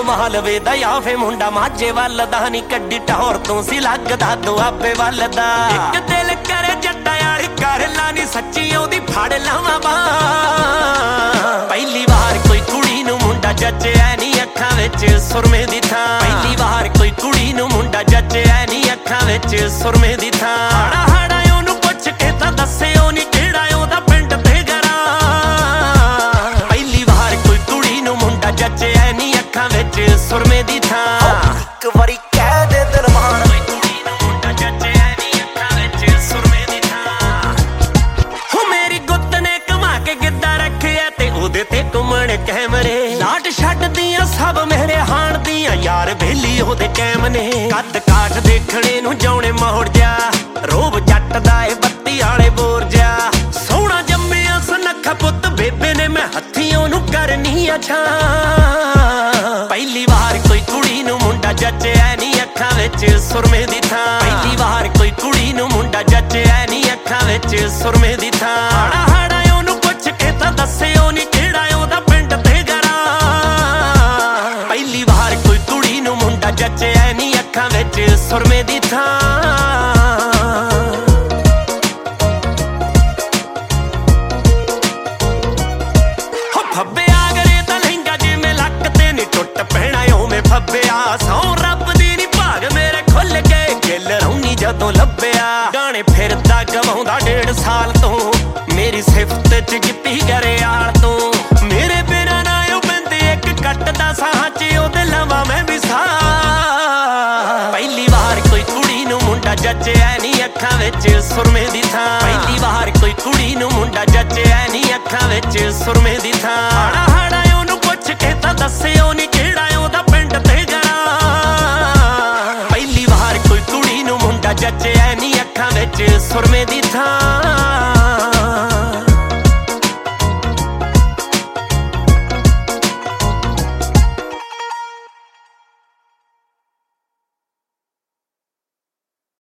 ਮਾਲਵੇ ਦਾ ਜਾਂ ਫੇ ਮੁੰਡਾ ਮਾਝੇ ਵੱਲ ਦਾ ਨੀ ਕੱਢੀ ਟੌਰ ਤੋਂ ਸੀ ਲੱਗਦਾ ਦੁਆਬੇ ਵੱਲ ਦਾ ਇੱਕ ਦਿਲ ਕਰੇ ਜੱਟਾਂ ਵਾਲੀ ਕਰ ਲਾ ਨੀ ਸੱਚੀ ਉਹਦੀ ਫੜ ਲਾਵਾਂ ਬਾਂਹ ਪਹਿਲੀ ਵਾਰ ਕੋਈ ਕੁੜੀ ਨੂੰ ਮੁੰਡਾ ਜੱਜਿਆ ਨੀ ਅੱਖਾਂ ਵਿੱਚ ਸੁਰਮੇ ਦੀ ਥਾਂ ਪਹਿਲੀ ਵਾਰ ਕੋਈ ਕੁੜੀ ਨੂੰ ਮੁੰਡਾ ਜੱਜਿਆ ਨੀ ਅੱਖਾਂ ਵਿੱਚ ਸੁਰਮੇ ਦੀ ਥਾਂ ਹਾੜਾ ਉਹਨੂੰ ਪੁੱਛ ਕੇ ਤਾਂ ਦੱਸਿਓ ਨੀ ਕਿਹੜਾ ਉਹਦਾ ਪਿੰਡ ਤੇ ਗਰਾਂ ਪਹਿਲੀ ਵਾਰ ਕੋਈ ਕੁੜੀ ਨੂੰ ਮੁੰਡਾ ਜੱਜਿਆ ਨੀ ਅੱਖਾਂ ਵਿੱਚ ਸੁਰਮੇ ਦੀ ਥਾਂ ਇੱਕ ਵਾਰੀ ਕਹਿ ਦੇ ਦਿਲ ਮਾਰ ਕੋਈ ਕੁੜੀ ਨੂੰ ਮੁੰਡਾ ਜੱਜਿਆ ਨੀ ਅੱਖਾਂ ਵਿੱਚ ਸੁਰਮੇ ਦੀ ਥਾਂ ਹੋ ਮੇਰੀ ਗੁੱਤ ਨੇ ਘੁਮਾ ਕੇ ਗਿੱਧਾ ਰੱਖਿਆ ਤੇ ਉਹਦੇ ਤੇ ਘੁੰਮਣ ਕੈਮਰੇ ਲਾਟ ਛੱਡਦੀਆਂ ਸਭ ਮੇਰੇ ਹਾਣ ਦੀਆਂ ਯਾਰ ਬੇਲੀ ਉਹਦੇ ਕੈਮ ਨੇ ਕੱਦ ਕਾਠ ਦੇਖਣੇ ਨੂੰ ਜਾਉਣੇ ਮੋੜ ਜਾ ਰੋਬ ਜੱਟ ਦਾ ਏ ਬੱਤੀ ਵਾਲੇ ਬੋਰ ਜਾ ਸੋਹਣਾ ਜੰਮਿਆ ਸੁਨੱਖਾ ਪੁੱਤ ਬੇਬੇ ਨੇ ਮੈਂ ਹੱਥੀਂ ਉਹਨੂੰ ਕਰਨੀ ਆ ਛਾਂ ਪਹਿਲੀ ਵਾਰ ਕੋਈ ਕੁੜੀ ਨੂੰ ਮੁੰਡਾ ਜੱਜਿਆ ਨੀ ਅੱਖਾਂ ਵਿੱਚ ਸੁਰਮੇ ਦੀ ਥਾਂ ਪਹਿਲੀ ਵਾਰ ਕੋਈ ਕੁੜੀ ਨੂੰ ਮੁੰਡਾ ਜੱਜਿਆ ਨੀ ਅੱਖਾਂ ਵਿੱਚ ਸੁਰਮੇ ਦੀ ਥਾਂ ਹਾੜਾ ਉਹਨੂੰ ਪੁੱਛ ਕੇ ਤਾਂ ਦੱਸਿਓ ਨੀ ਕਿਹੜਾ ਉਹਦਾ ਪਿੰਡ ਤੇ ਗਰਾਂ ਪਹਿਲੀ ਵਾਰ ਕੋਈ ਕੁੜੀ ਨੂੰ ਮੁੰਡਾ ਜੱਜਿਆ ਨੀ ਅੱਖਾਂ ਵਿੱਚ ਸੁਰਮੇ ਦੀ ਥਾਂ ਫੱਬਿਆ ਗਰੇ ਤਾਂ ਲਹਿੰਗਾ ਜਿਵੇਂ ਲੱਕ ਤੇ ਨੀ ਟੁੱਟ ਪੈਣਾ ਓਵੇਂ ਫੱਬਿਆ ਸੌ ਰੱਬ ਦੀ ਨੀ ਭਾਗ ਮੇਰੇ ਖੁੱਲ ਕੇ ਗਿੱਲ ਰੌਣੀ ਜਦੋਂ ਲੱਭਿਆ ਗਾਣੇ ਫਿਰਦਾ ਗਵਾਉਂਦਾ 1.5 ਸਾਲ ਤੋਂ ਮੇਰੀ ਸਿਫਤ ਚ ਗਿੱਪੀ ਗਰੇਆਲ ਤੋਂ ਮੇਰੇ ਬਿਨਾਂ ਨਾ ਉਹ ਬੰਦੇ ਇੱਕ ਕੱਟਦਾ ਸਾਹ ਚ ਉਹਦੇ ਲਵਾਂ ਮੈਂ ਵੀ ਸਾਹ ਪਹਿਲੀ ਵਾਰ ਕੋਈ ਕੁੜੀ ਨੂੰ ਮੁੰਡਾ ਜੱਜਿਆ ਨੀ ਅੱਖਾਂ ਵਿੱਚ ਸੁਰਮੇ ਦੀ ਥਾਂ ਪਹਿਲੀ ਵਾਰ ਕੋਈ ਕੁੜੀ ਨੂੰ ਮੁੰਡਾ ਜੱਜਿਆ ਨੀ ਅੱਖਾਂ ਵਿੱਚ ਸੁਰਮੇ ਦੀ ਥਾਂ ਹਾੜਾ ਉਹਨੂੰ ਪੁੱਛ ਕੇ ਤਾਂ ਦੱਸਿਓ ਨੀ ਕਿਹੜਾ ਉਹਦਾ ਪਿੰਡ ਤੇ ਗਰਾਂ ਪਹਿਲੀ ਵਾਰ ਕੋਈ ਕੁੜੀ ਨੂੰ ਮੁੰਡਾ ਜੱਜਿਆ ਨੀ ਅੱਖਾਂ ਵਿੱਚ ਸੁਰਮੇ ਦੀ ਥਾਂ